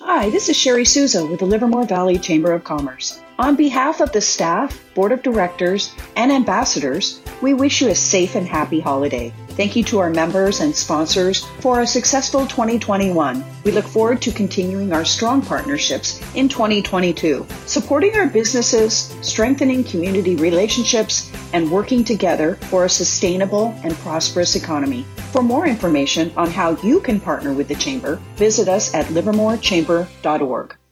Hi, this is Sherry Souza with the Livermore Valley Chamber of Commerce. On behalf of the staff, board of directors, and ambassadors, we wish you a safe and happy holiday. Thank you to our members and sponsors for a successful 2021. We look forward to continuing our strong partnerships in 2022, supporting our businesses, strengthening community relationships, and working together for a sustainable and prosperous economy. For more information on how you can partner with the Chamber, visit us at livermorechamber.org.